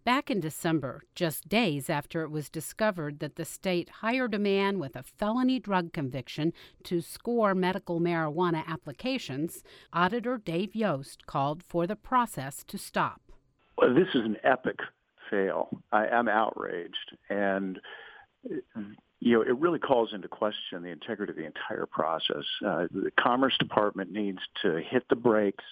Back in December, just days after it was discovered that the state hired a man with a felony drug conviction to score medical marijuana applications, Auditor Dave Yost called for the process to stop. Well, this is an epic fail. I'm outraged. And, it really calls into question the integrity of the entire process. The Commerce Department needs to hit the brakes,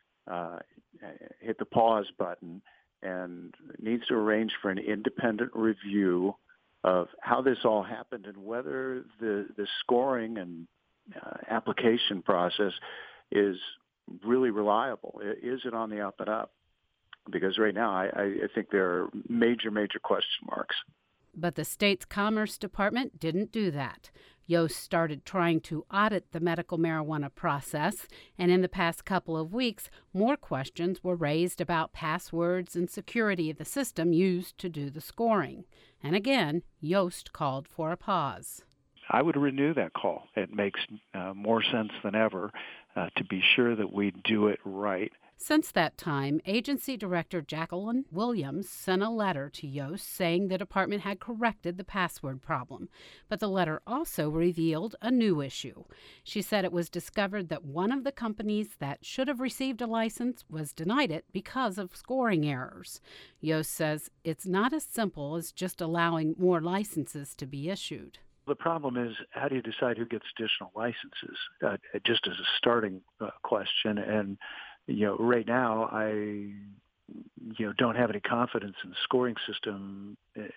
hit the pause button, and needs to arrange for an independent review of how this all happened and whether the scoring and application process is really reliable. Is it on the up and up? Because right now I think there are major question marks. But the state's Commerce Department didn't do that. Yost started trying to audit the medical marijuana process, and in the past couple of weeks, more questions were raised about passwords and security of the system used to do the scoring. And again, Yost called for a pause. I would renew that call. It makes more sense than ever to be sure that we do it right. Since that time, Agency Director Jacqueline Williams sent a letter to Yost saying the department had corrected the password problem. But the letter also revealed a new issue. She said it was discovered that one of the companies that should have received a license was denied it because of scoring errors. Yost says it's not as simple as just allowing more licenses to be issued. The problem is, how do you decide who gets additional licenses? Just as a starting question. And right now, I don't have any confidence in the scoring system,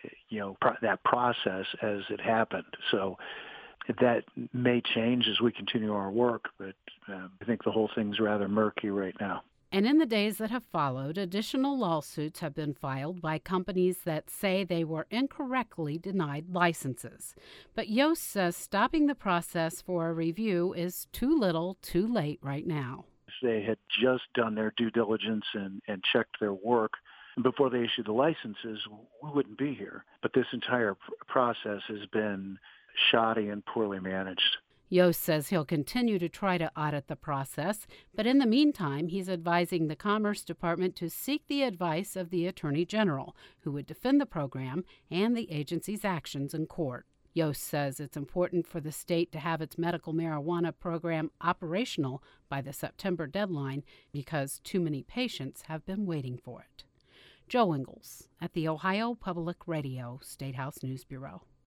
that process as it happened. So that may change as we continue our work, but I think the whole thing's rather murky right now. And in the days that have followed, additional lawsuits have been filed by companies that say they were incorrectly denied licenses. But Yost says stopping the process for a review is too little, too late right now. If they had just done their due diligence and checked their work before they issued the licenses, we wouldn't be here. But this entire process has been shoddy and poorly managed. Yost says he'll continue to try to audit the process, but in the meantime, he's advising the Commerce Department to seek the advice of the Attorney General, who would defend the program and the agency's actions in court. Yost says it's important for the state to have its medical marijuana program operational by the September deadline because too many patients have been waiting for it. Joe Ingles at the Ohio Public Radio State House News Bureau.